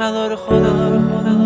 نداره خدا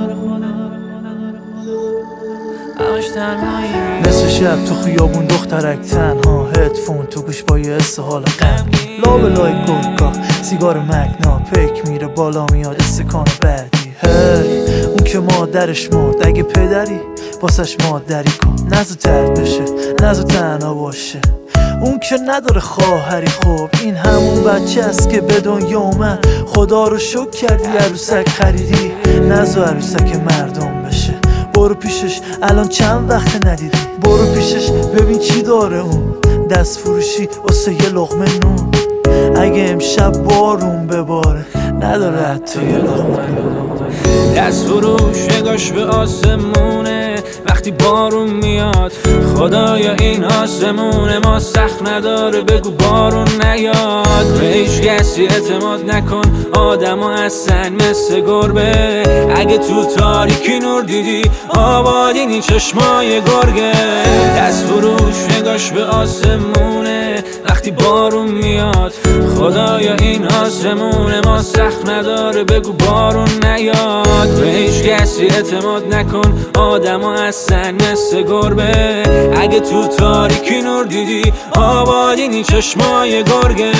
همش تنهایی. نصف شب تو خیابون دخترک تنها، هدفون تو گوش با یه حس حال غمگین، لابلای گلگاه سیگار مگنا پیک میره بالا میاد استکان بعدی. هی اون که مادرش مرد، اگه پدری واسش مادری کن، نزو ترد بشه نزو تنها باشه. اون که نداره خواهری، خب این همون بچه است که به دنیا اومد، خدا رو شکر کردی عروسک خریدی، نزو عروسک مردم بشه. برو پیشش الان چند وقت ندیدی، برو پیشش ببین چی داره اون، دست فروشی واسه یه لقمه نون. اگه امشب بارون بباره نداره حتی یه لقمه نون. دست فروش نگاش به آسمونه وقتی بارون میاد، خدایا این آسمون ما سخت نداره بگو بارون نیاد. به هیچ کسی اعتماد نکن، آدم ها هستن مثل گربه، اگه تو تاریکی نور دیدی آبادینی چشمای گرگه. دست فروش نگاش به آسمونه وقتی بارون میاد، خدایا این آسمون ما سخت نداره بگو بارون نیاد. به هیچ کسی اعتماد نکن، آدم ها هستن مثل گربه، اگه تو تاریکی نور دیدی آبادینی چشمای گرگه.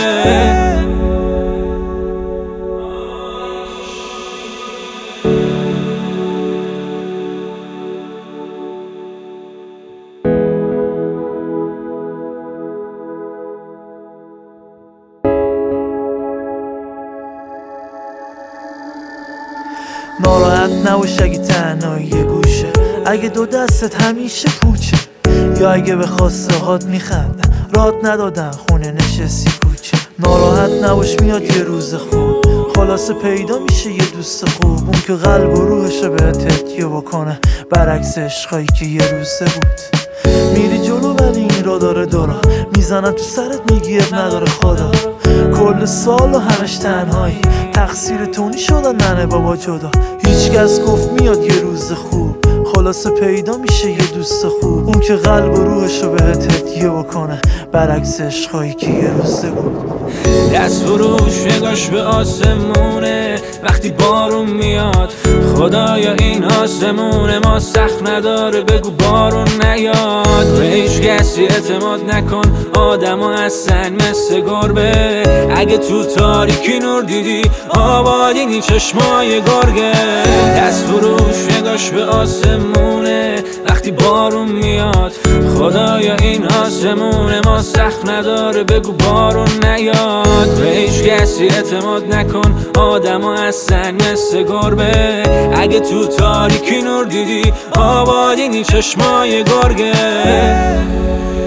ناراحت نباش اگه تنهایی یه گوشه، اگه دو دستت همیشه پوچه، یا اگه به خواسته هات میخندن رات ندادن خونه نشستی کوچه. ناراحت نباش میاد یه روز خوب، خلاصه پیدا میشه یه دوست خوب، اون که قلب و روحشو بهت هدیه بکنه برعکس عشقایی که یه روزه بود. میری جلو ولی این را داره دورا میزنن تو سرت میگی اب نداره خدا، کل سال و همش تنهایی، تقصیر تونی شدن ننه بابا جدا. هیچ کس گفت میاد یه روز خوب، خلاصه پیدا میشه یه دوست خوب، اون که قلب و روحشو بهت هدیه بکنه برعکس عشقایی که یه روزه بود. دست فروش نگاش به آسمونه وقتی بارون میاد، خدایا این آسمون ما سخت نداره بگو بارون نیاد. به هیچ کسی اعتماد نکن، آدم ها هستن مثل گربه، اگه تو تاریکی نور دیدی آبادینی چشمای گرگه. دست فروش نگاش به آسمونه وقتی بارون میاد، خدایا این آسمون ما سخت نداره بگو بارون نیاد. به هیچ کسی اعتماد نکن، آدم ها هستن مثل گربه، اگه تو تاریکی نور دیدی آبادینی چشمای گرگه.